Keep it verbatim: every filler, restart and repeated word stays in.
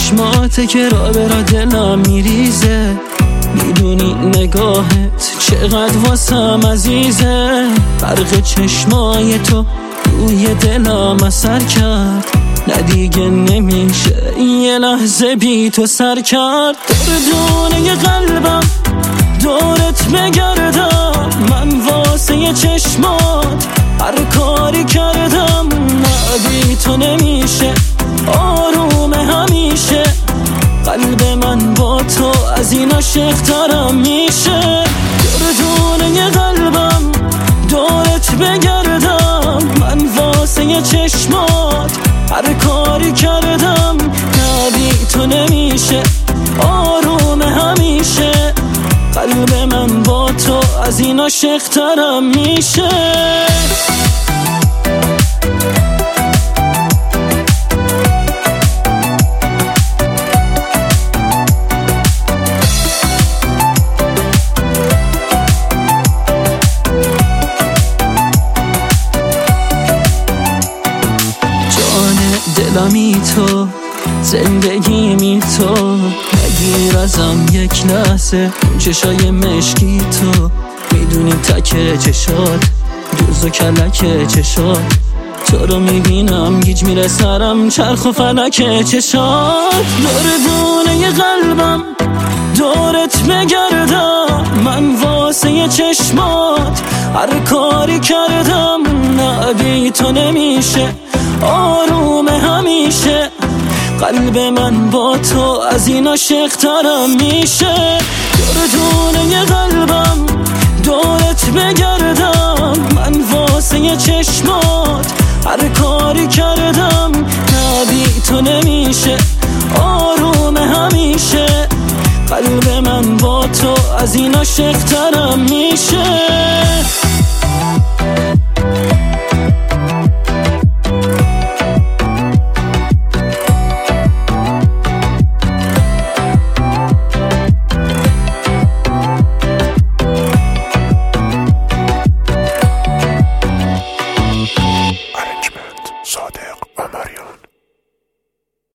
چشماته که را به را دلم میریزه، میدونی نگاهت چقدر واسم عزیزه. برق چشمای تو روی دلم اثر کرد، نه دیگه نمیشه یه لحظه بی تو سر کرد. دردونه قلبم دورت بگردم، من واسه چشمات هر کاری کردم، نه بی تو نمیشه آروم همیشه. قلب من با تو از این عاشق‌ترم میشه. دردونه قلبم دورت بگردم، من واسه چشمات هر کاری کردم، نه بی تو نمیشه آروم همیشه. قلب من با تو از این عاشق‌ترم میشه. دلمی تو زندگی می تو، نگیر ازم یک لحظه اون چشای مشکی تو. میدونی تک چشات دوز و کلک چشات، تو رو میبینم گیج میره سرم چرخ و فلک چشات. دردونه قلبم دورت بگردم، من واسه چشمات هر کاری کردم، نه بی تو نمیشه آروم همیشه. قلب من با تو از این عاشق‌ترم میشه. دردونه قلبم دورت بگردم، من واسه چشمات هر کاری کردم، نه بی تو نمیشه آروم همیشه. قلب من با تو از این عاشق‌ترم